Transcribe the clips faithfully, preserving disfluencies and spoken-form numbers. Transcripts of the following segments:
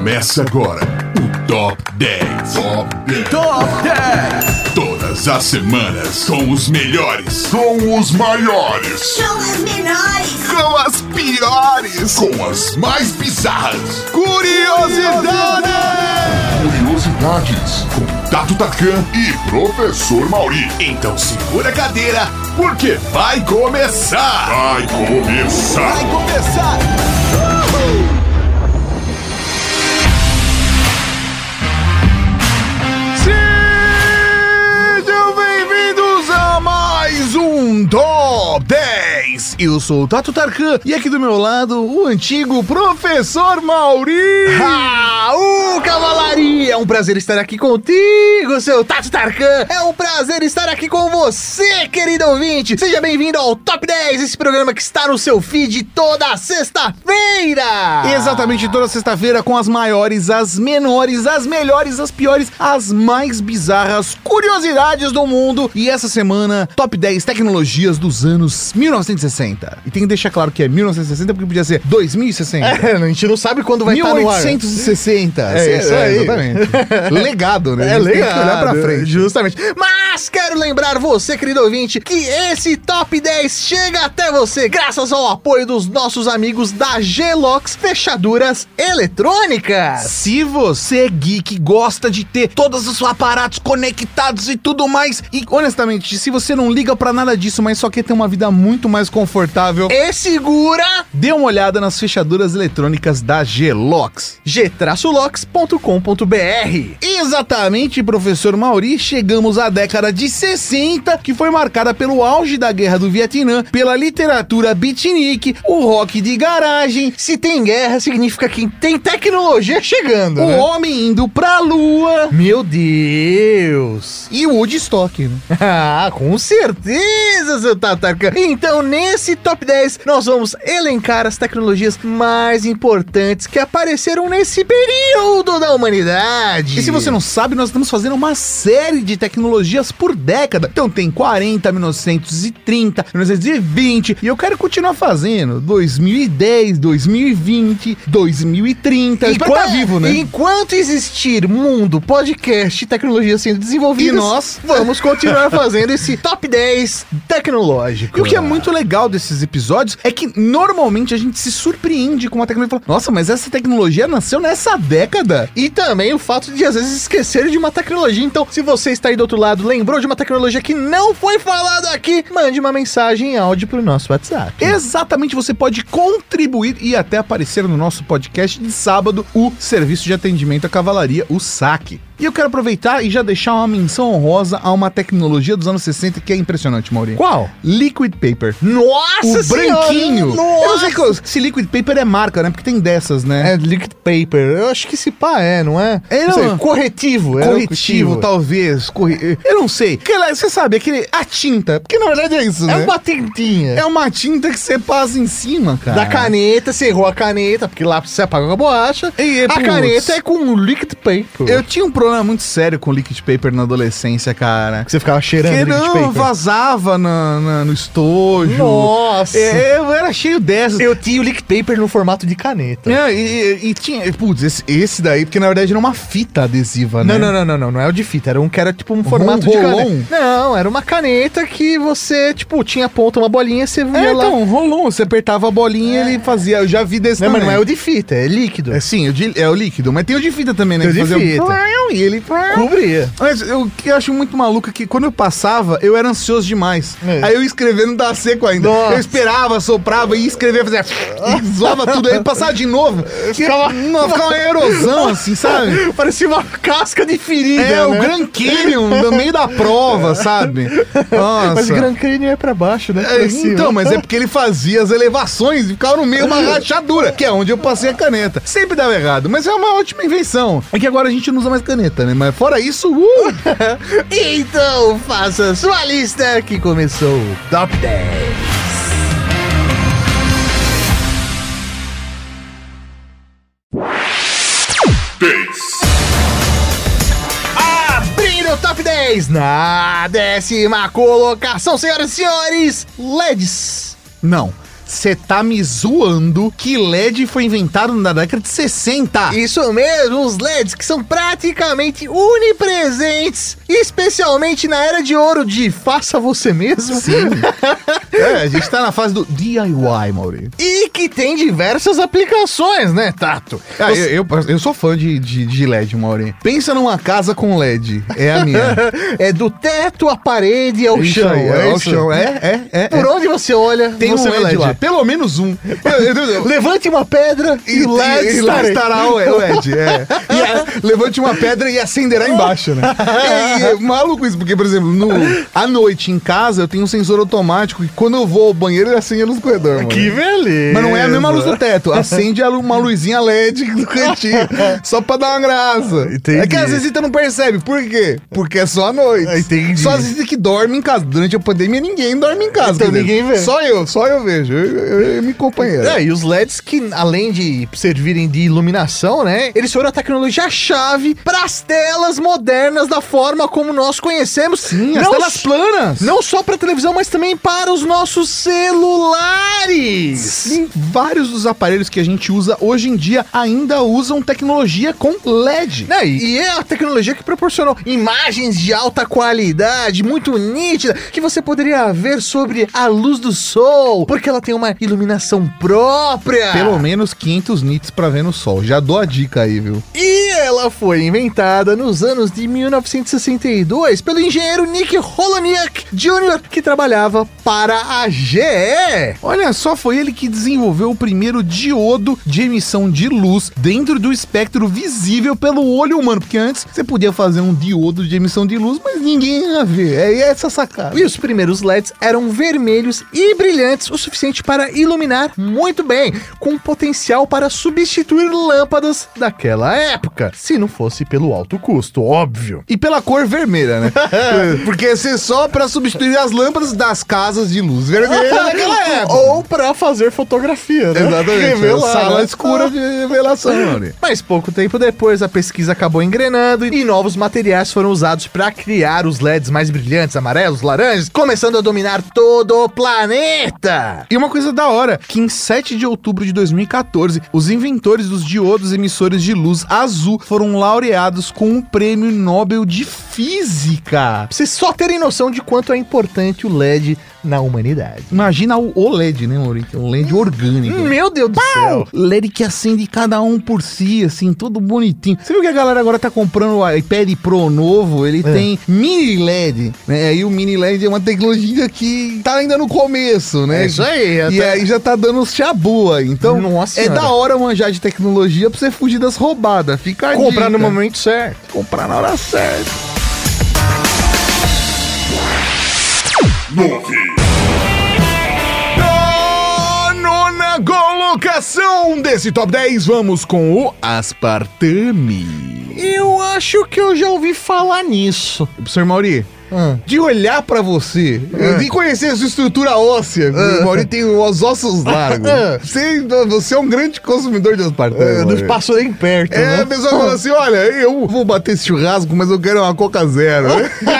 Começa agora o Top dez. Top dez. Top dez. Todas as semanas com os melhores, com os maiores, com as menores, com as piores, com as mais bizarras. Curiosidades! Curiosidades com Tato Tarkan e Professor Mauri. Então segura a cadeira, porque vai começar! Vai começar! Vai começar! Uhul! Sejam bem-vindos a mais um Top dez! Eu sou o Tato Tarkan e aqui do meu lado o antigo Professor Mauri! Raul Cavalaria! É um prazer estar aqui contigo, seu Tato Tarkan! É um prazer estar aqui com você, querido ouvinte! Seja bem-vindo ao Top dez, esse programa que está no seu feed toda sexta-feira! Exatamente, toda sexta-feira com as maiores, as menores, as melhores, as piores, as mais bizarras curiosidades do mundo. E essa semana, Top dez tecnologias dos anos mil novecentos e sessenta. E tem que deixar claro que é mil novecentos e sessenta porque podia ser dois mil e sessenta. É, a gente não sabe quando vai estar no ar. mil oitocentos e sessenta. É isso aí. Exatamente. Legado, né? É legado. Tem que olhar pra frente. Justamente. Mas quero lembrar você, querido ouvinte, que esse Top dez chega até você graças ao apoio dos nossos amigos da Gelox Fechaduras Eletrônicas. Se você é geek, gosta de ter todos os seus aparatos conectados e tudo mais, e honestamente, se você não liga pra nada disso, mas só quer ter uma vida muito mais confortável e segura, dê uma olhada nas fechaduras eletrônicas da Gelox. g lox ponto com ponto b r. Exatamente, professor Mauri, chegamos à década de sessenta, que foi marcada pelo auge da Guerra do Vietnã, pela literatura beatnik, o rock de garagem. Se tem guerra, significa que tem tecnologia chegando, o né? homem indo pra lua. Meu Deus! E o Woodstock, né? Ah, com certeza, seu Tatarca. Então, nesse Top dez, nós vamos elencar as tecnologias mais importantes que apareceram nesse período da humanidade. E se você não sabe, nós estamos fazendo uma série de tecnologias por década. Então tem quarenta, mil novecentos e trinta, mil novecentos e vinte, e eu quero continuar fazendo dois mil e dez, dois mil e vinte, dois mil e trinta. Enquanto, tá vivo, né? Enquanto existir mundo, podcast e tecnologia sendo desenvolvidas, e nós vamos continuar fazendo esse Top dez tecnológico. E o que é muito legal desses episódios é que normalmente a gente se surpreende com uma tecnologia e fala, nossa, mas essa tecnologia nasceu nessa década. E também o fato de às vezes esquecer de uma tecnologia. Então, se você está aí do outro lado, lembrou de uma tecnologia que não foi falada aqui, mande uma mensagem em áudio pro nosso WhatsApp. Exatamente, você pode contribuir e até aparecer no nosso podcast de sábado, o Serviço de Atendimento à Cavalaria, o S A C. E eu quero aproveitar e já deixar uma menção honrosa a uma tecnologia dos anos sessenta que é impressionante, Maurinho. Qual? Liquid Paper. Nossa O senhora, branquinho. Nossa. Eu não sei qual, se Liquid Paper é marca, né? Porque tem dessas, né? É Liquid Paper. Eu acho que esse pá é, não é? É, não sei, não. corretivo. É Corretivo, talvez. Corre... Eu não sei. Porque, você sabe, aquele, a tinta. Porque na verdade é isso, É né? uma tintinha. É uma tinta que você passa em cima, cara. Da caneta, você errou a caneta, porque lá você apaga com a borracha. E, a putz, caneta é com Liquid Paper. Eu tinha um problema muito sério com Liquid Paper na adolescência, cara. Que você ficava cheirando Que Liquid não, Paper. vazava na, na- no estojo. Nossa. É, eu era cheio dessas. Eu tinha o Liquid Paper no formato de caneta. É, e, e- e tinha, putz, esse, esse daí, porque na verdade era uma fita adesiva, né? Não, não, não, não, não, não é o de fita, era um que era tipo um formato Um de rolon? caneta. Não, era uma caneta que você, tipo, tinha a ponta, uma bolinha, você via É, lá. então, rolou. Você apertava a bolinha e ele fazia. Eu já vi desse Não, mas também. não é o de fita, é líquido. É sim, o de- é o líquido, mas tem o de fita também, né? Tem o que de fazia um fita. E ele. Cobria. Mas eu, que eu acho muito maluco é que quando eu passava, eu era ansioso demais. É. Aí eu ia escrevendo, não dava seco ainda. Nossa. Eu esperava, soprava, ia escrever, fazia... E zoava tudo, aí passava de novo. Ficava- Não, ficava uma erosão, assim, sabe? Parecia uma casca de ferida, É, né? o Grand Canyon, no meio da prova, sabe? Nossa. Mas o Grand Canyon é pra baixo, né? É, Pra cima. então, mas é porque ele fazia as elevações e ficava no meio uma rachadura, que é onde eu passei a caneta. Sempre dava errado, mas é uma ótima invenção. É que agora a gente não usa mais caneta, né? Mas fora isso, uh! Então faça sua lista que começou o Top dez. Abrindo o Top dez na décima colocação, senhoras e senhores, L E Ds. Não. Você tá me zoando que L E D foi inventado na década de sessenta. Isso mesmo, os L E Ds que são praticamente onipresentes, especialmente na era de ouro de faça você mesmo. Sim. É, a gente tá na fase do D I Y, Maurício. E que tem diversas aplicações, né, Tato? Ah, Você... eu, eu, eu sou fã de, de, de L E D, Maurício. Pensa numa casa com L E D. É a minha. É do teto à parede ao Isso chão. aí, é ao isso? chão. É, é, é. Por é. onde você olha, Tem você um vê L E D L E D lá. Pelo menos um. Eu, eu, eu, Levante uma pedra e, E, o L E D e lá estará- estará o L E D, é. E a- levante uma pedra e acenderá embaixo, né? E, e é maluco isso, porque, por exemplo, no, à noite em casa eu tenho um sensor automático e quando eu vou ao banheiro ele acende a luz do corredor, mano. Que beleza. Mas não é a mesma luz do teto, acende a lu- uma luzinha L E D do cantinho, só pra dar uma graça. Entendi. É que às vezes você não percebe, por quê? Porque é só à noite. Entendi. Só às vezes que dorme em casa. Durante a pandemia ninguém dorme em casa. Então quer dizer, ninguém vê. Só eu, só eu vejo, eu, eu, eu e minha companheira. É, e os L E Ds que, além de servirem de iluminação, né, eles foram a tecnologia-chave para as telas modernas da forma como nós conhecemos. Sim, as não, telas planas. não só para televisão, mas também para os nossos celulares. Sim, vários dos aparelhos que a gente usa hoje em dia ainda usam tecnologia com L E D. Né, e e é a tecnologia que proporcionou imagens de alta qualidade, muito nítida, que você poderia ver sobre a luz do sol, porque ela tem uma iluminação própria. Pelo menos quinhentos nits pra ver no sol. Já dou a dica aí, viu? E ela foi inventada nos anos de mil novecentos e sessenta e dois pelo engenheiro Nick Holoniuk Júnior, que trabalhava para a G E. Olha só, foi ele que desenvolveu o primeiro diodo de emissão de luz dentro do espectro visível pelo olho humano. Porque antes você podia fazer um diodo de emissão de luz, mas ninguém ia ver. É essa sacada. E os primeiros L E Ds eram vermelhos e brilhantes o suficiente para iluminar muito bem, com potencial para substituir lâmpadas daquela época, se não fosse pelo alto custo, óbvio. E pela cor vermelha, né? Porque ia ser só pra substituir as lâmpadas das casas de luz vermelha naquela época. Ou para fazer fotografia, né? Exatamente. Revelar, Sala né? escura de revelação, mano. Mas pouco tempo depois a pesquisa acabou engrenando e novos materiais foram usados para criar os L E Ds mais brilhantes, amarelos, laranjas, começando a dominar todo o planeta. E uma coisa da hora, que em sete de outubro de dois mil e quatorze, os inventores dos diodos emissores de luz azul foram laureados com o Prêmio Nobel de Física. Pra vocês só terem noção de quanto é importante o L E D na humanidade. Imagina o O L E D, né, Maurício? O L E D orgânico. Meu Deus do céu. L E D que acende cada um por si, assim, todo bonitinho. Você viu que a galera agora tá comprando o iPad Pro novo? Ele É. tem mini L E D, né? E o mini L E D é uma tecnologia que tá ainda no começo, né? É isso aí. E até- aí já tá dando os chabu aí. Então, Nossa é senhora. da hora manjar de tecnologia pra você fugir das roubadas. Fica a comprar dica. no momento certo. Comprar na hora certa. Nove. Na nona colocação desse top dez, vamos com o aspartame. Eu acho que eu já ouvi falar nisso. Professor Mauri, Ah. de olhar pra você, de conhecer a sua estrutura óssea, o Mauri tem os ossos largos. Ah. Você, você é um grande consumidor de aspartame. Eu Mauri. não passo nem perto, É, né? a pessoa fala assim, olha, eu vou bater esse churrasco, mas eu quero uma Coca Zero.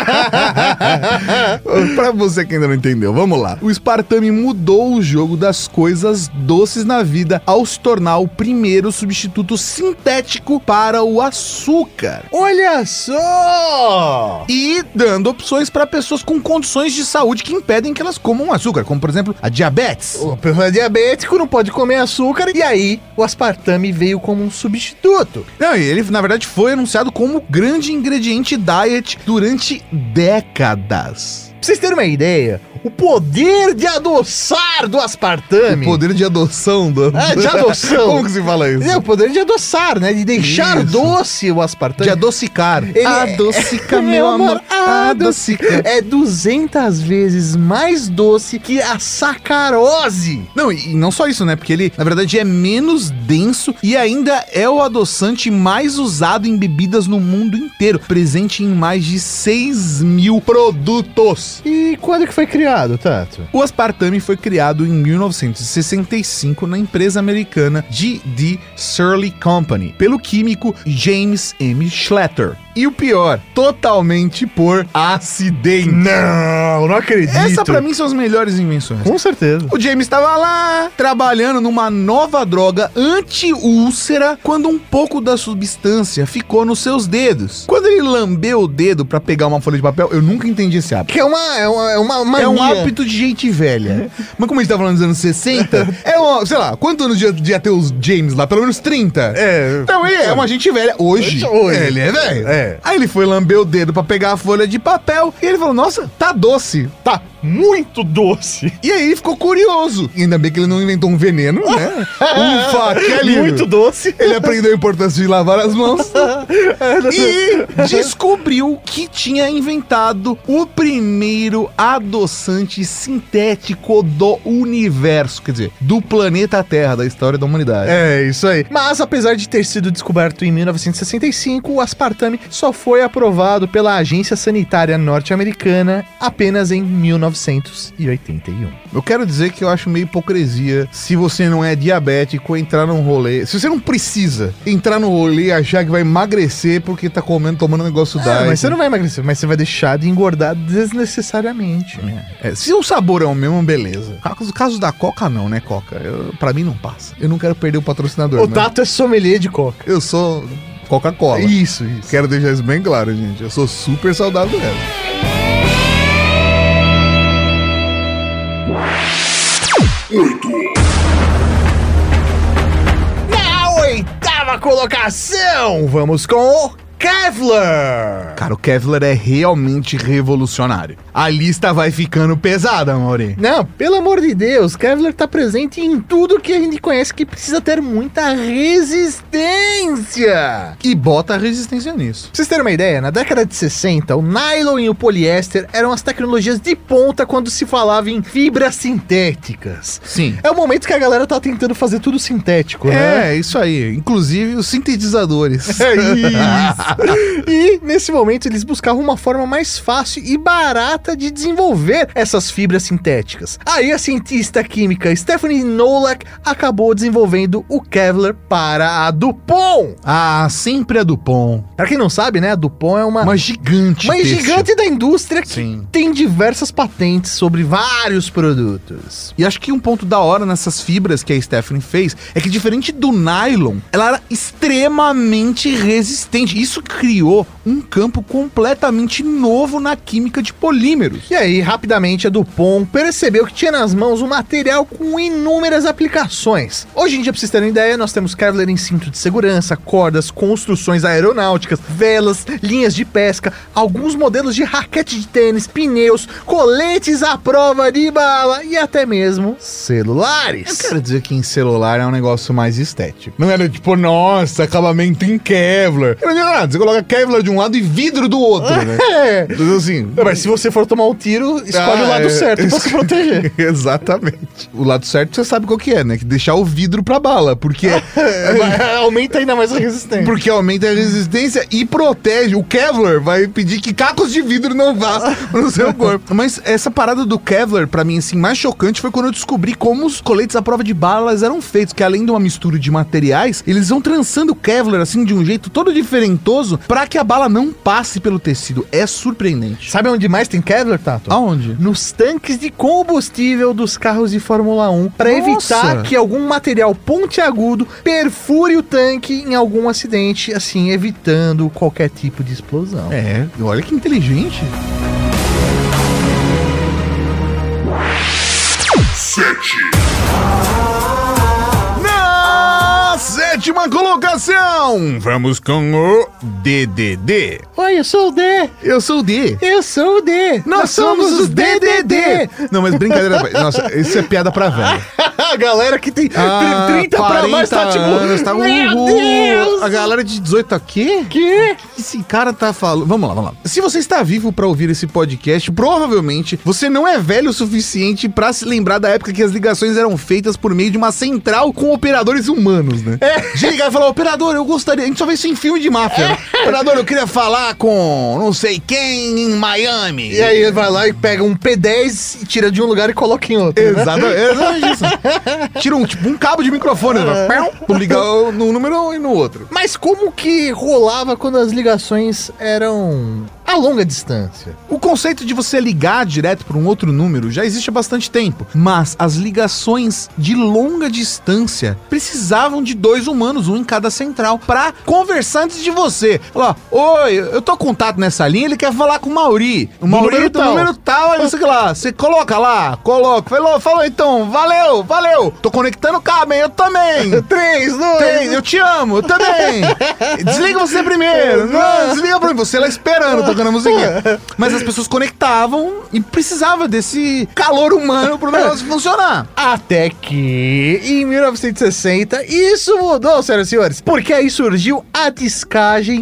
Pra você que ainda não entendeu, vamos lá. O aspartame mudou o jogo das coisas doces na vida ao se tornar o primeiro substituto sintético para o açúcar. Olha só! E dando opções para pessoas com condições de saúde que impedem que elas comam açúcar, como por exemplo a diabetes. O pessoal é diabético, não pode comer açúcar, e aí o aspartame veio como um substituto. Não, e ele na verdade foi anunciado como grande ingrediente diet durante décadas. Pra vocês terem uma ideia, o poder de adoçar do aspartame... O poder de adoção do... É, de adoção. Como que se fala isso? É, o poder de adoçar, né? De deixar Isso. doce o aspartame. De adocicar. Ele- Adocica, meu amor, adocica. É duzentas vezes mais doce que a sacarose. Não, e não só isso, né? Porque ele, na verdade, é menos denso e ainda é o adoçante mais usado em bebidas no mundo inteiro, presente em mais de seis mil produtos. E quando que foi criado criado, Tato? O aspartame foi criado em mil novecentos e sessenta e cinco na empresa americana G D Surly Company, pelo químico James M. Schlatter. E o pior, totalmente por acidente. Não, não acredito. Essa pra mim são as melhores invenções. Com certeza. O James estava lá, trabalhando numa nova droga anti-úlcera, quando um pouco da substância ficou nos seus dedos. Quando ele lambeu o dedo pra pegar uma folha de papel, eu nunca entendi esse hábito. Que é uma, é uma, é uma mania. É um hábito de gente velha. Mas como a gente tá falando dos anos sessenta, é uma, sei lá, quantos anos ia, ia ter os James lá? Pelo menos trinta. É. Então ele é uma gente velha. Hoje, Hoje. ele é velho. É. Aí ele foi lamber o dedo pra pegar a folha de papel e ele falou, nossa, tá doce. Tá muito doce. E aí ficou curioso. E ainda bem que ele não inventou um veneno, né? Ufa, que alívio. Muito doce. Ele aprendeu a importância de lavar as mãos e descobriu que tinha inventado o primeiro adoçante sintético do universo, quer dizer, do planeta Terra, da história da humanidade. É, isso aí. Mas apesar de ter sido descoberto em mil novecentos e sessenta e cinco, o aspartame só foi aprovado pela Agência Sanitária Norte-Americana apenas em mil novecentos e oitenta e um. Eu quero dizer que eu acho meio hipocrisia se você não é diabético entrar num rolê. Se você não precisa entrar no rolê e achar que vai emagrecer porque tá comendo, tomando um negócio É, diet. mas você não vai emagrecer, mas você vai deixar de engordar desnecessariamente. É, se o sabor é o mesmo, beleza. No caso da Coca, não, né, Coca? Eu, pra mim não passa. Eu não quero perder o patrocinador. O né? Tato é sommelier de coca. Eu sou Coca-Cola. Isso, isso. Quero deixar isso bem claro, gente. Eu sou super saudável mesmo. Na oitava colocação, vamos com o Kevlar. Cara, o Kevlar é realmente revolucionário. A lista vai ficando pesada, Mauri. Não, pelo amor de Deus, Kevlar tá presente em tudo que a gente conhece que precisa ter muita resistência. E bota a resistência nisso. Pra vocês terem uma ideia, na década de sessenta, o nylon e o poliéster eram as tecnologias de ponta quando se falava em fibras sintéticas. Sim. É o momento que a galera tá tentando fazer tudo sintético, né? É, isso aí. Inclusive os sintetizadores. É isso. E nesse momento eles buscavam uma forma mais fácil e barata de desenvolver essas fibras sintéticas. Aí a cientista química Stephanie Nolak acabou desenvolvendo o Kevlar para a DuPont. Ah, sempre a DuPont. Pra quem não sabe, né, a DuPont é uma, Uma gigante. uma têxtil. gigante da indústria que Sim. tem diversas patentes sobre vários produtos. E acho que um ponto da hora nessas fibras que a Stephanie fez é que, diferente do nylon, ela era extremamente resistente. Isso criou um campo completamente novo na química de polímeros. E aí, rapidamente, a DuPont percebeu que tinha nas mãos um material com inúmeras aplicações. Hoje em dia, pra vocês terem ideia, nós temos Kevlar em cinto de segurança, cordas, construções aeronáuticas, velas, linhas de pesca, alguns modelos de raquete de tênis, pneus, coletes à prova de bala e até mesmo celulares. Eu quero dizer que em celular é um negócio mais estético. Não era tipo, nossa, acabamento em Kevlar. Eu não digo nada, você coloca Kevlar de um lado e vidro do outro, né? É. Então, assim... Mas se você for tomar um tiro, escolhe Ah, o lado é. certo pra se proteger. Exatamente. O lado certo você sabe qual que é, né? Que deixar o vidro pra bala, porque... Vai- Aumenta ainda mais a resistência. Porque aumenta a resistência e protege. O Kevlar vai pedir que cacos de vidro não vá no seu corpo. Mas essa parada do Kevlar, pra mim, assim, mais chocante foi quando eu descobri como os coletes à prova de balas eram feitos. Que além de uma mistura de materiais, eles vão trançando o Kevlar, assim, de um jeito todo diferentoso pra que a bala não passe pelo tecido. É surpreendente. Sabe onde mais tem Kevlar, Tato? Aonde? Nos tanques de combustível dos carros de Fórmula um, para Nossa! evitar que algum material pontiagudo perfure o tanque em algum acidente, assim, evitando qualquer tipo de explosão. É, olha que inteligente. Na sétima colocação, vamos com o D D D. Oi, eu sou o D. Eu sou o D. Eu sou o D. Nós somos os D D D. Não, mas brincadeira. Nossa, isso é piada pra velho. A galera que tem Ah, trinta pra mais tá tipo... anos, tá, Meu uhul. Deus! A galera de dezoito aqui? Que? que esse cara tá falando? Vamos lá, vamos lá. Se você está vivo pra ouvir esse podcast, provavelmente você não é velho o suficiente pra se lembrar da época que as ligações eram feitas por meio de uma central com operadores humanos, né? É. De ligar e falar, operador, eu gostaria... A gente só vê isso em filme de máfia. É. Né? Operador, eu queria falar com não sei quem em Miami. E aí ele vai lá e pega um P dez e tira de um lugar e coloca em outro. Exato, né? Exatamente isso. Tira um, tipo, um cabo de microfone, é. Né? Ligar num número e no outro. Mas como que rolava quando as ligações eram a longa distância? O conceito de você ligar direto para um outro número já existe há bastante tempo, mas as ligações de longa distância precisavam de dois humanos, um em cada central, para conversar antes de você. Falar, oi, eu tô com contato nessa linha, ele quer falar com o Mauri. O Mauri do número tal, aí você lá, você coloca lá, coloca, falou, falou então, valeu, valeu, tô conectando o cabo, hein, eu também. Três, dois, Três, eu te amo, eu também. Desliga você primeiro, não, desliga pra mim, você lá esperando, tocando a musiquinha. Mas as pessoas conectavam e precisava desse calor humano pro negócio funcionar. Até que, em mil novecentos e sessenta, isso mudou, senhoras e senhores, porque aí surgiu a discagem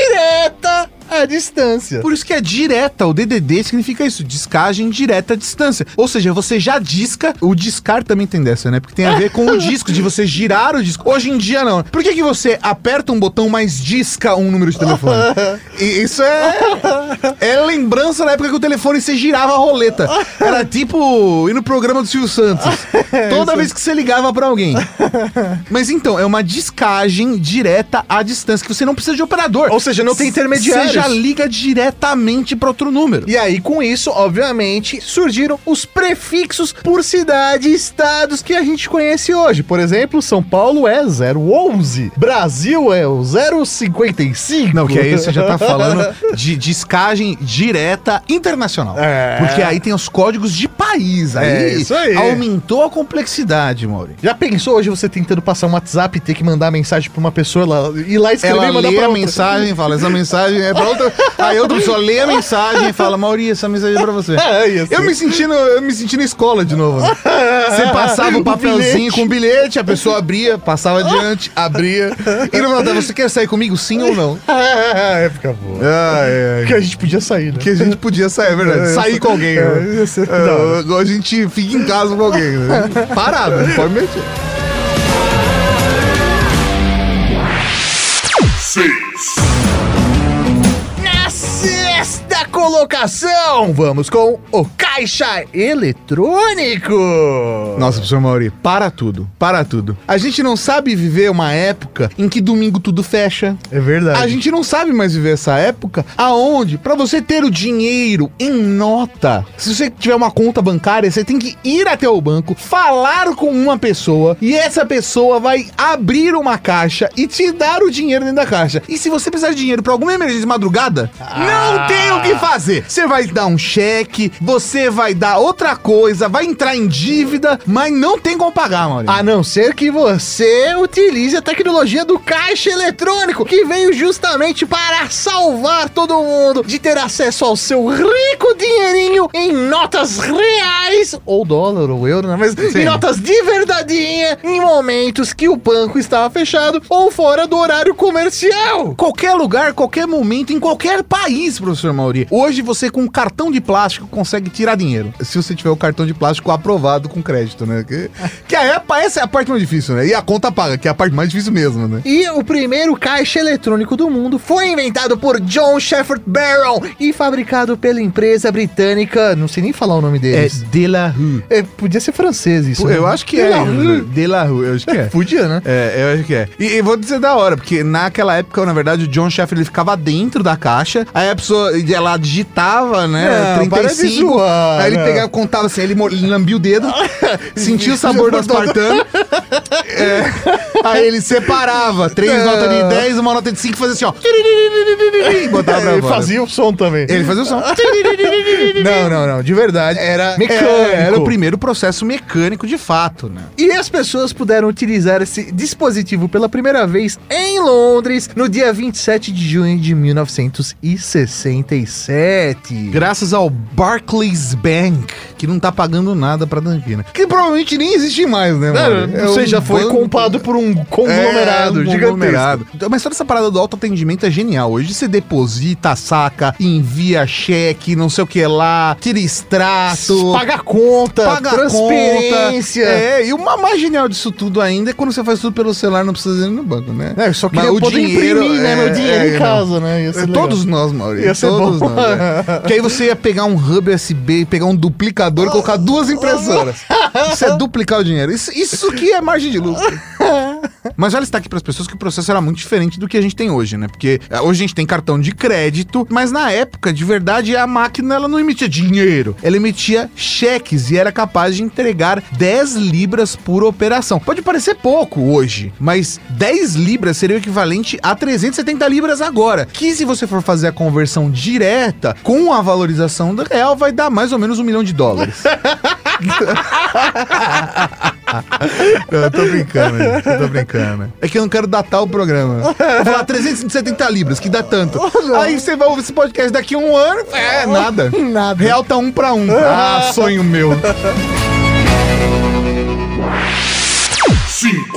direta à distância. Por isso que é direta, o D D D significa isso, discagem direta à distância. Ou seja, você já disca, o discar também tem dessa, né? Porque tem a ver com o disco, de você girar o disco. Hoje em dia não. Por que que você aperta um botão, mas disca um número de telefone? E isso é... é lembrança da época que o telefone você girava a roleta. Era tipo ir no programa do Silvio Santos. Toda vez que você ligava pra alguém. Mas então, é uma discagem direta à distância, que você não precisa de operador. Ou seja, não tem intermediário. Você já liga diretamente para outro número. E aí, com isso, obviamente, surgiram os prefixos por cidade e estados que a gente conhece hoje. Por exemplo, São Paulo é zero onze, Brasil é o zero cinquenta e cinco. Não, que aí você já tá falando de discagem direta internacional. É. Porque aí tem os códigos de país. Aí, é isso aí. Aumentou a complexidade, Mauri. Já pensou hoje você tentando passar um WhatsApp e ter que mandar mensagem pra uma pessoa lá, ir lá escrever Ela e mandar lê pra a outra. mensagem, fala, essa mensagem é pra outra. Aí outra pessoa lê a mensagem e fala, Mauri, essa mensagem é pra você. É, assim. eu, me senti no, eu me senti na escola de novo. Né? Você passava um papelzinho com um bilhete, a pessoa abria, passava adiante, abria. E não mandava, você quer sair comigo, sim ou não? É, época boa. Ah, é, é. Que a gente podia sair, né? Que a gente podia sair, é verdade. É, sair com alguém. É, né? é, a gente fica em casa com alguém. Né? Parado, não pode mexer. Seis. Sexta colocação, vamos com o caixa eletrônico. Nossa, professor Mauri, para tudo, para tudo. A gente não sabe viver uma época em que domingo tudo fecha. É verdade. A gente não sabe mais viver essa época aonde, pra você ter o dinheiro em nota, se você tiver uma conta bancária, você tem que ir até o banco, falar com uma pessoa e essa pessoa vai abrir uma caixa e te dar o dinheiro dentro da caixa. E se você precisar de dinheiro pra alguma emergência de madrugada, ah. não tem o que fazer. Você vai dar um cheque, você vai dar outra coisa, vai entrar em dívida, mas não tem como pagar, Maurício. A não ser que você utilize a tecnologia do caixa eletrônico, que veio justamente para salvar todo mundo de ter acesso ao seu rico dinheirinho em notas reais, ou dólar, ou euro, né? Mas Sim. em notas de verdadeinha, em momentos que o banco estava fechado ou fora do horário comercial. Qualquer lugar, qualquer momento, em qualquer país, professor Mauri. Hoje você com um cartão de plástico consegue tirar dinheiro. Se você tiver o cartão de plástico aprovado com crédito, né? Que, que é, essa é a parte mais difícil, né? E a conta paga, que é a parte mais difícil mesmo, né? E o primeiro caixa eletrônico do mundo foi inventado por John Shepherd Barron e fabricado pela empresa britânica, não sei nem falar o nome deles. É Delarue. É, podia ser francês isso. Pô, né? Eu acho que Delarue. é. Delarue, eu acho que é. Podia, né? É, eu acho que é. E, e vou dizer da hora, porque naquela época, na verdade, o John Shepherd ele ficava dentro da caixa, aí a pessoa, ela digitava, né, não, trinta e cinco, zoar, aí ele não. pegava, contava assim, ele, ele lambia o dedo, sentia o sabor do aspartame, é, aí ele separava três não. notas de dez, uma nota de cinco, fazia assim, ó, e botava pra ele fora. Fazia o som também. Ele fazia o som. Não, não, não, de verdade, era mecânico. É, era o primeiro processo mecânico de fato, né? E as pessoas puderam utilizar esse dispositivo pela primeira vez em Londres, no dia vinte e sete de junho de mil novecentos e sessenta e sete. Graças ao Barclays Bank, que não tá pagando nada pra Dunkin', né? Que provavelmente nem existe mais, né, mano? Não, não sei, um já foi comprado por um um conglomerado, é, um gigantesco. conglomerado. Mas toda essa parada do autoatendimento é genial. Hoje você deposita, saca, envia cheque, não sei o que lá, tira extrato, paga conta, paga transferência. Conta. É, e o mais genial disso tudo ainda é quando você faz tudo pelo celular, não precisa ir no banco, né? É, eu só queria Mas o poder dinheiro, imprimir, né, é, meu dinheiro é, em casa, né? Ia ser legal. Todos nós, Maurício. Ia ser todos bom. nós. É. Porque aí você ia pegar um hub U S B, pegar um duplicador e colocar duas impressoras. Isso é duplicar o dinheiro. Isso, isso que é margem de lucro. Mas vale estar aqui para as pessoas que o processo era muito diferente do que a gente tem hoje, né? Porque hoje a gente tem cartão de crédito, mas na época, de verdade, a máquina ela não emitia dinheiro. Ela emitia cheques e era capaz de entregar dez libras por operação. Pode parecer pouco hoje, mas dez libras seria o equivalente a trezentas e setenta libras agora. Que se você for fazer a conversão direta, com a valorização do real, vai dar mais ou menos um milhão de dólares. Eu tô brincando, gente. Eu tô brincando. É que eu não quero datar o programa. Vou falar trezentas e setenta libras, que dá tanto. Oh, aí você vai ouvir esse podcast daqui a um ano. É, nada. Nada. Real tá um pra um. Ah, sonho meu. Cinco.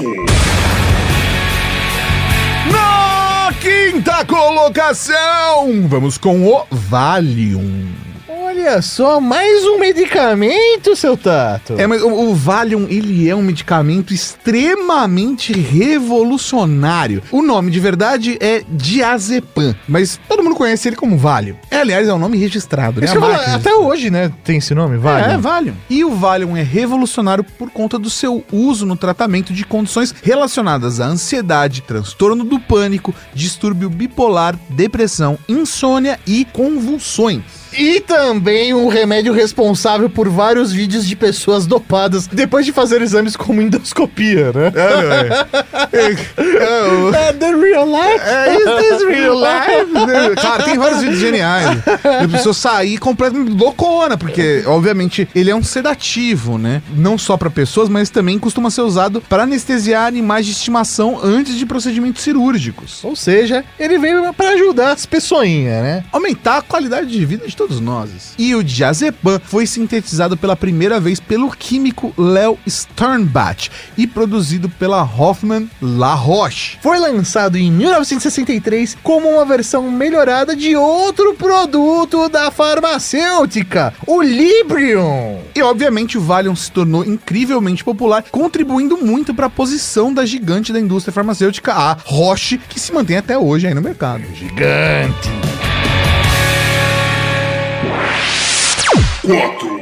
Na quinta colocação, vamos com o Valium. Olha só, mais um medicamento, seu Tato. É, mas o, o Valium, ele é um medicamento extremamente revolucionário. O nome de verdade é diazepam, mas todo mundo conhece ele como Valium. É, aliás, é um nome registrado, né? Isso A até registrada. Hoje, né, tem esse nome, Valium. É, é, Valium. E o Valium é revolucionário por conta do seu uso no tratamento de condições relacionadas à ansiedade, transtorno do pânico, distúrbio bipolar, depressão, insônia e convulsões. E também um remédio responsável por vários vídeos de pessoas dopadas depois de fazer exames como endoscopia, né? É, é. É, the real life? É, is this real life? Cara, tem vários vídeos geniais. A pessoa sair completamente loucona, porque, obviamente, ele é um sedativo, né? Não só pra pessoas, mas também costuma ser usado para anestesiar animais de estimação antes de procedimentos cirúrgicos. Ou seja, ele veio pra ajudar as pessoinhas, né? Aumentar a qualidade de vida de todos nós. E o diazepam foi sintetizado pela primeira vez pelo químico Leo Sternbach e produzido pela Hoffmann La Roche. Foi lançado em mil novecentos e sessenta e três como uma versão melhorada de outro produto da farmacêutica, o Librium. E obviamente o Valium se tornou incrivelmente popular, contribuindo muito para a posição da gigante da indústria farmacêutica, a Roche, que se mantém até hoje aí no mercado. Gigante. Quatro.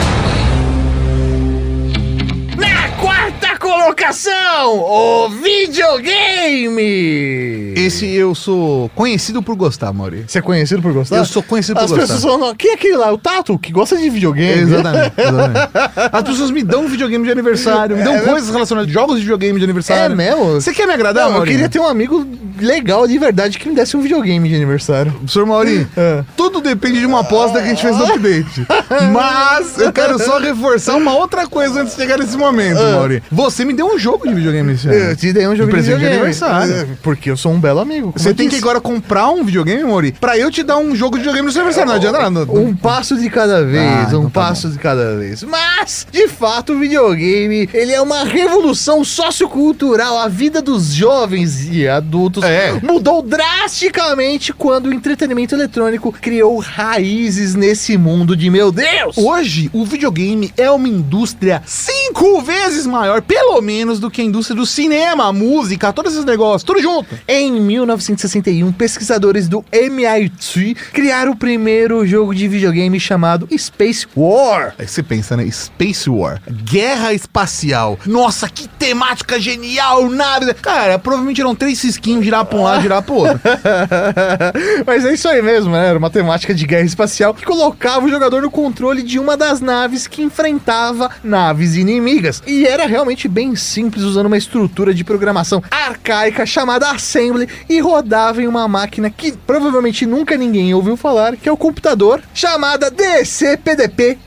Na quarta colocação, o videogame. Esse eu sou conhecido por gostar, Mauri. Você é conhecido por gostar? Eu sou conhecido por As gostar. As pessoas falam, quem é aquele lá? O Tato, que gosta de videogame. Exatamente, exatamente. As pessoas me dão videogame de aniversário, me dão é, coisas relacionadas a jogos de videogame de aniversário. É mesmo? Você quer me agradar, Não, Mauri? Eu queria ter um amigo legal de verdade que me desse um videogame de aniversário. Professor Mauri, é. tudo depende de uma aposta que a gente fez no update. Mas eu quero só reforçar uma outra coisa antes de chegar nesse momento, é. Mauri. Você me deu um jogo de videogame esse ano. Eu te dei um jogo de, de videogame. de aniversário. É, porque eu sou um belo amigo. Você tem que agora comprar um videogame, Mauri, pra eu te dar um jogo de videogame no seu aniversário. Não adianta nada. Um passo de cada vez, ah, um então passo tá de cada vez. Mas, de fato, o videogame, ele é uma revolução sociocultural. A vida dos jovens e adultos é. mudou drasticamente quando o entretenimento eletrônico criou raízes nesse mundo de meu Deus. Hoje, o videogame é uma indústria cinco vezes maior, pelo menos, do que a indústria do cinema, a música, todos esses negócios, tudo junto. Em mil novecentos e sessenta e um, pesquisadores do M I T criaram o primeiro jogo de videogame chamado Space War. Aí você pensa, né? Space War. Guerra espacial. Nossa, que temática genial, nave. Cara, provavelmente eram três cisquinhos, girar pra um lado, girar pro outro. Mas é isso aí mesmo, né? Era uma temática de guerra espacial que colocava o jogador no controle de uma das naves que enfrentava naves inimigas. E era realmente bem simples, usando uma estrutura de programação arcaica chamada Assembly e rodava em uma máquina que provavelmente nunca ninguém ouviu falar, que é o computador, chamada D C P D P um.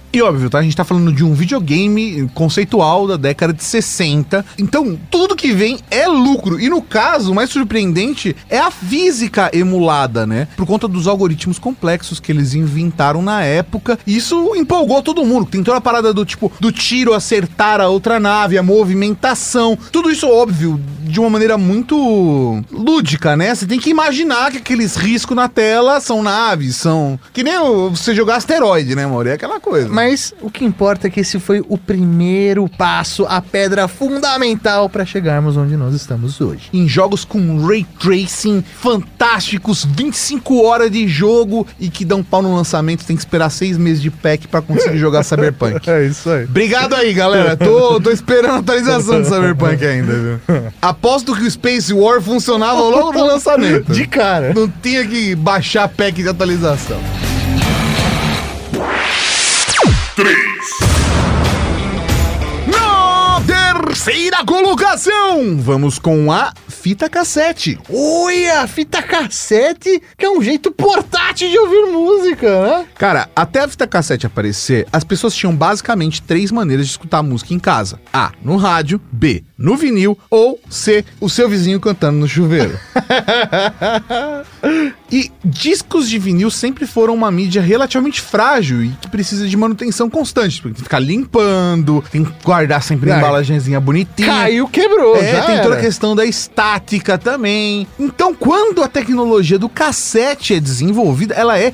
E óbvio, tá? A gente tá falando de um videogame conceitual da década de sessenta. Então, tudo que vem é lucro. E no caso, o mais surpreendente é a física emulada, né? Por conta dos algoritmos complexos que eles inventaram na época. Isso empolgou todo mundo. Tem toda a parada do tipo, do tiro acertar a outra nave, a movimentação. Tudo isso, óbvio, de uma maneira muito lúdica, né? Você tem que imaginar que aqueles riscos na tela são naves, são... Que nem você jogar asteroide, né, amor? É aquela coisa. Mas o que importa é que esse foi o primeiro passo, a pedra fundamental para chegarmos onde nós estamos hoje. Em jogos com Ray Tracing fantásticos, vinte e cinco horas de jogo e que dão pau no lançamento, tem que esperar seis meses de pack para conseguir jogar Cyberpunk. É isso aí. Obrigado aí, galera. Tô, tô esperando a atualização do Cyberpunk ainda, viu? Aposto que o Space War funcionava logo no lançamento. De cara. Não tinha que baixar pack de atualização. três. Na terceira colocação, vamos com a fita cassete. Oi, a fita cassete, que é um jeito portátil de ouvir música, né? Cara, até a fita cassete aparecer, as pessoas tinham basicamente três maneiras de escutar música em casa. A, no rádio, B, no vinil, ou C, o seu vizinho cantando no chuveiro. E discos de vinil sempre foram uma mídia relativamente frágil e que precisa de manutenção constante. Tem que ficar limpando, tem que guardar sempre a embalagenzinha bonitinha. Caiu, quebrou, é, já tem era. toda a questão da estática também. Então, quando a tecnologia do cassete é desenvolvida, ela é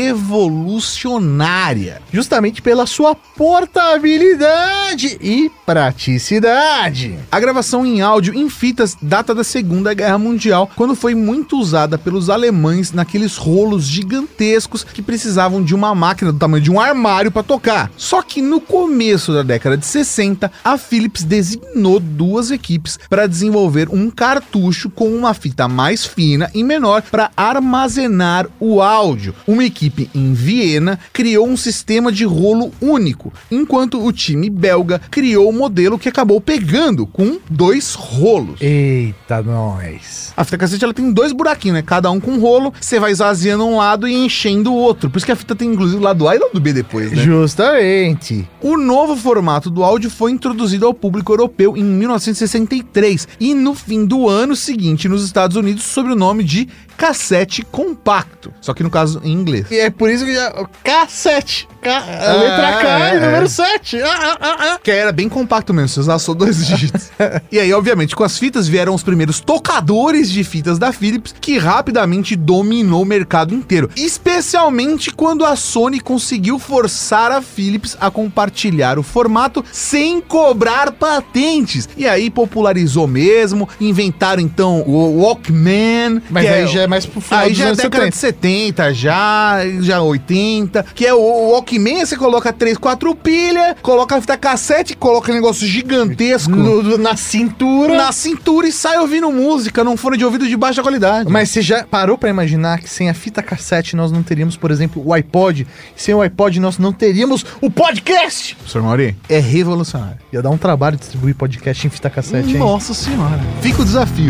revolucionária. Justamente pela sua portabilidade e praticidade. A gravação em áudio em fitas data da Segunda Guerra Mundial, quando foi muito usada pelos alemães naqueles rolos gigantescos que precisavam de uma máquina do tamanho de um armário para tocar. Só que no começo da década de sessenta, a Philips designou duas equipes para desenvolver um cartucho com uma fita mais fina e menor para armazenar o áudio. Uma equipe em Viena criou um sistema de rolo único, enquanto o time belga criou o um modelo que acabou pegando com dois rolos. Eita, nós. A fita cassete ela tem dois buraquinhos, né? Cada um com um rolo, você vai esvaziando um lado e enchendo o outro. Por isso que a fita tem inclusive o lado A e o lado B depois, né? Justamente. O novo formato do áudio foi introduzido ao público europeu em mil novecentos e sessenta e três e no fim do ano seguinte nos Estados Unidos sob o nome de cassete compacto. Só que no caso em inglês. E é por isso que já... Cassete. Ca... A letra K é, e número é. sete. Ah, ah, ah, ah. Que era bem compacto mesmo, você usava só dois dígitos. E aí, obviamente, com as fitas vieram os primeiros tocadores de fitas da Philips, que rapidamente dominou o mercado inteiro. Especialmente quando a Sony conseguiu forçar a Philips a compartilhar o formato sem cobrar patentes. E aí popularizou mesmo, inventaram então o Walkman. Mas que aí é, já é mais pro final Aí dos já é anos década de setenta, já, já oitenta, que é o, o Walkman, você coloca três, quatro pilhas, coloca a fita cassete, coloca um negócio gigantesco No- na cintura. na cintura e sai ouvindo música num fone de ouvido de baixa qualidade. Mas você já parou pra imaginar que sem a fita cassete nós não teríamos, por exemplo, o iPod? Sem o iPod nós não teríamos o podcast? Professor Mauri, é revolucionário. Ia dar um trabalho distribuir podcast em fita cassete, hein? Nossa senhora. Fica o desafio.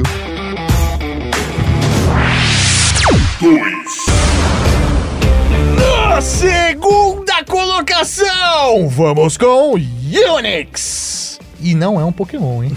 Na segunda colocação, vamos com Unix. E não é um Pokémon, hein?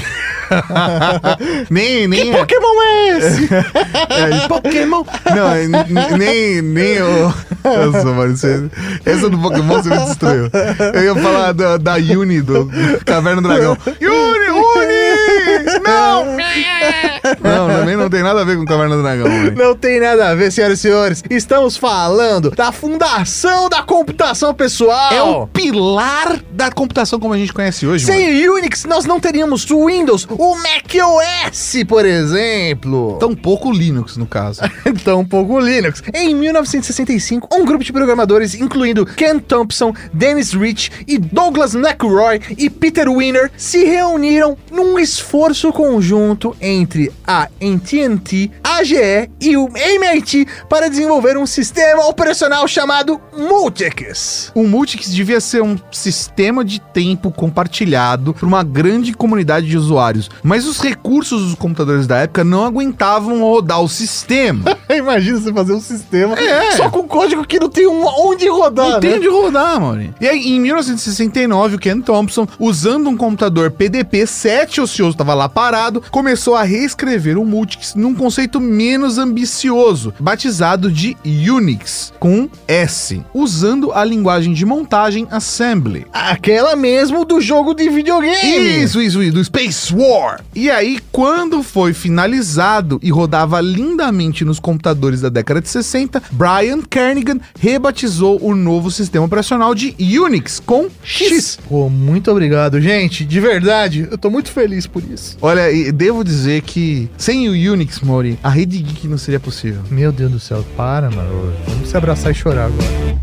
nem, nem... Que Pokémon é esse? É, Pokémon. Não, é, n- nem, nem o... Nossa, mano, você, essa do Pokémon você me destruiu. Eu ia falar da, da Uni, do, do Caverna do Dragão. Uni, Uni! Não! Não, também não tem nada a ver com Caverna do Dragão, velho. Não tem nada a ver, senhoras e senhores. Estamos falando da fundação da computação pessoal. É o pilar da computação como a gente conhece hoje, mano. Sem Unix, nós não teríamos o Windows, o macOS, por exemplo. Tão pouco Linux, no caso. Tão pouco Linux. Em mil novecentos e sessenta e cinco, um grupo de programadores, incluindo Ken Thompson, Dennis Rich e Douglas McElroy e Peter Wiener, se reuniram num esforço conjunto conjunto entre a A T and T, A G E e o M I T para desenvolver um sistema operacional chamado Multics. O Multics devia ser um sistema de tempo compartilhado por uma grande comunidade de usuários, mas os recursos dos computadores da época não aguentavam rodar o sistema. Imagina você fazer um sistema É. só com código que não tem um onde rodar, Não né? tem onde rodar, mano. E aí, em mil novecentos e sessenta e nove, o Ken Thompson, usando um computador P D P sete ocioso, estava lá parado, começou a reescrever o Multics num conceito menos ambicioso, batizado de Unix, com S, usando a linguagem de montagem Assembly. Aquela mesmo do jogo de videogame. Isso, isso, isso, do Space War. E aí, quando foi finalizado e rodava lindamente nos computadores da década de sessenta, Brian Kernighan rebatizou o novo sistema operacional de Unix com X. Pô, muito obrigado, gente. De verdade, eu tô muito feliz por isso. Olha, e devo dizer que sem o Unix, Mori, a rede geek não seria possível. Meu Deus do céu, para, mano. Vamos se abraçar e chorar agora.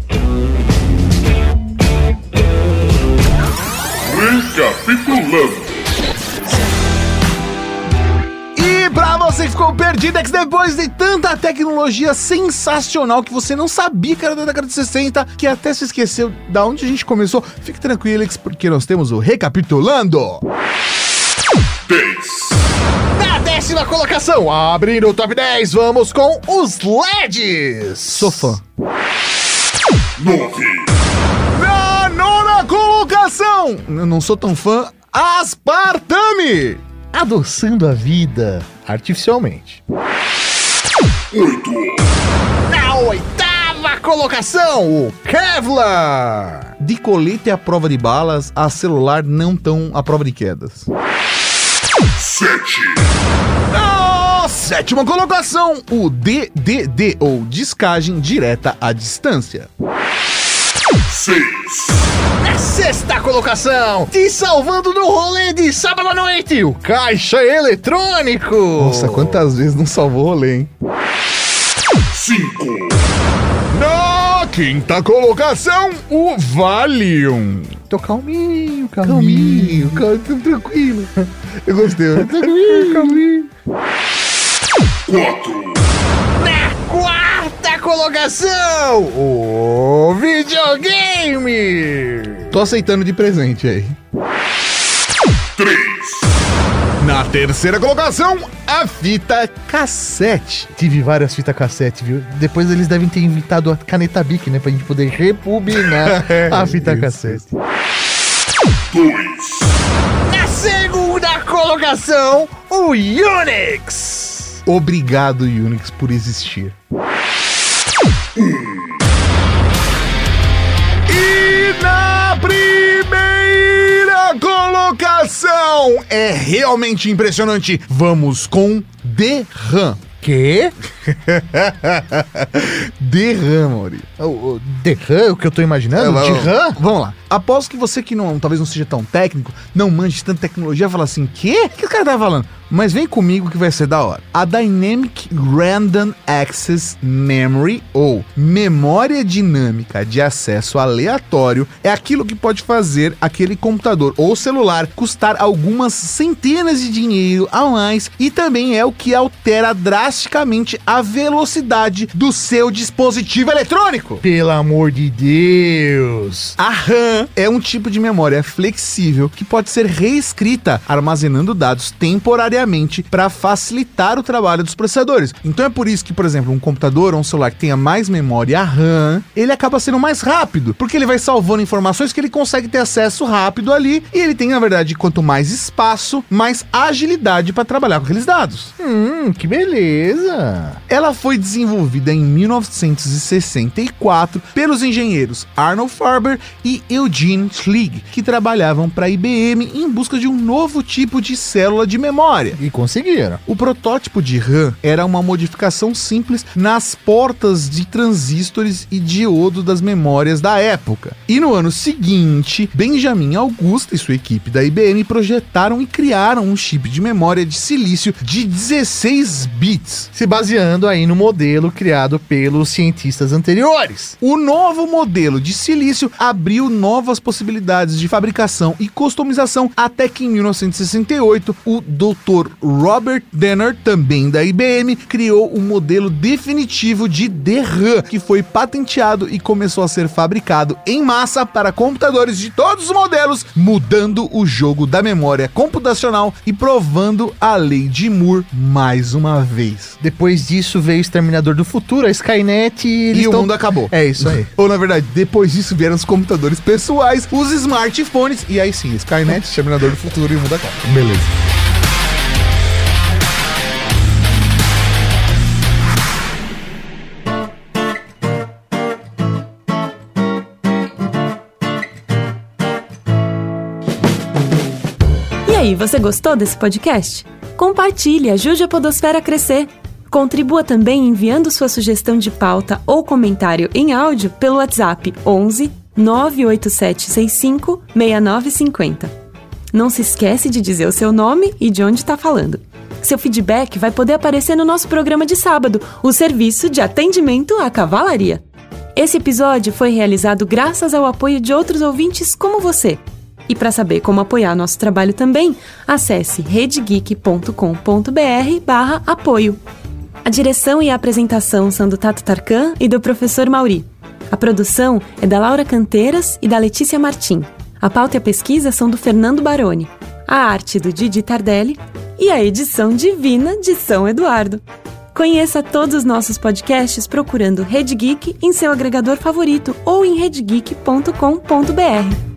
Recapitulando. E pra você que ficou perdido, é que depois de tanta tecnologia sensacional que você não sabia que era da década de sessenta, que até se esqueceu da onde a gente começou, fique tranquilo, Alex, porque nós temos o Recapitulando. dez. Na décima colocação, abrindo o top dez, vamos com os L E Ds. Sou fã. nove. Na nona colocação, eu não sou tão fã, Aspartame. Adoçando a vida artificialmente. oito. Na oitava colocação, o Kevlar. De colete à prova de balas, a celular não tão à prova de quedas. sete. Na sétima colocação, o D D D, ou Discagem Direta à Distância. seis. Na sexta colocação, te salvando no rolê de sábado à noite, o Caixa Eletrônico. Nossa, quantas vezes não salvou o rolê, hein? cinco. Na quinta colocação, o Valium. Tô calminho, Calminho, calminho, tranquilo. Eu gostei. né? calminho, calminho. quatro. Na quarta colocação, o videogame. Tô aceitando de presente aí. três. Na terceira colocação, a fita cassete. Tive várias fitas cassete, viu? Depois eles devem ter inventado a caneta Bic, né? Pra gente poder rebobinar a fita Isso, cassete. dois. Na segunda colocação, o Unix. Obrigado, Unix, por existir. E na primeira colocação, é realmente impressionante. Vamos com D RAM. Quê? D RAM, Mauri. O, o The RAM, o que eu tô imaginando? É, De vamos- RAM? Vamos lá. Após que você que não, talvez não seja tão técnico, não manje tanta tecnologia, fala assim, quê? O que o cara tá falando? Mas vem comigo que vai ser da hora. A Dynamic Random Access Memory, ou memória dinâmica de acesso aleatório, é aquilo que pode fazer aquele computador ou celular custar algumas centenas de dinheiro a mais, e também é o que altera drasticamente a velocidade do seu dispositivo eletrônico. Pelo amor de Deus. A RAM é um tipo de memória flexível que pode ser reescrita armazenando dados temporariamente para facilitar o trabalho dos processadores. Então é por isso que, por exemplo, um computador ou um celular que tenha mais memória RAM, ele acaba sendo mais rápido, porque ele vai salvando informações que ele consegue ter acesso rápido ali, e ele tem, na verdade, quanto mais espaço, mais agilidade para trabalhar com aqueles dados. Hum, que beleza. Ela foi desenvolvida em mil novecentos e sessenta e quatro pelos engenheiros Arnold Farber e Eugene Schlig, que trabalhavam para a I B M em busca de um novo tipo de célula de memória. E conseguiram. O protótipo de RAM era uma modificação simples nas portas de transistores e diodo das memórias da época. E no ano seguinte, Benjamin Augusta e sua equipe da I B M projetaram e criaram um chip de memória de silício de dezesseis bits. Se baseando aí no modelo criado pelos cientistas anteriores. O novo modelo de silício abriu novos novas possibilidades de fabricação e customização, até que em mil novecentos e sessenta e oito, o doutor Robert Dehner, também da I B M, criou o modelo definitivo de D RAM, que foi patenteado e começou a ser fabricado em massa para computadores de todos os modelos, mudando o jogo da memória computacional e provando a lei de Moore mais uma vez. Depois disso veio o Exterminador do Futuro, a Skynet e... E o tão... mundo acabou. É isso aí. Ou na verdade, depois disso vieram os computadores pessoais, os smartphones, e aí sim, Skynet, Exterminador do Futuro e o mundo acabou. Beleza. E aí, você gostou desse podcast? Compartilhe, ajude a Podosfera a crescer. Contribua também enviando sua sugestão de pauta ou comentário em áudio pelo WhatsApp onze nove oito sete seis cinco seis nove cinco zero. Não se esquece de dizer o seu nome e de onde está falando. Seu feedback vai poder aparecer no nosso programa de sábado, o Serviço de Atendimento à Cavalaria. Esse episódio foi realizado graças ao apoio de outros ouvintes como você. E para saber como apoiar nosso trabalho também, acesse redegeek.com.br barra apoio. A direção e a apresentação são do Tato Tarkan e do professor Mauri. A produção é da Laura Canteiras e da Letícia Martim. A pauta e a pesquisa são do Fernando Baroni. A arte do Didi Tardelli e a edição divina de São Eduardo. Conheça todos os nossos podcasts procurando Rede Geek em seu agregador favorito ou em redegeek ponto com ponto br.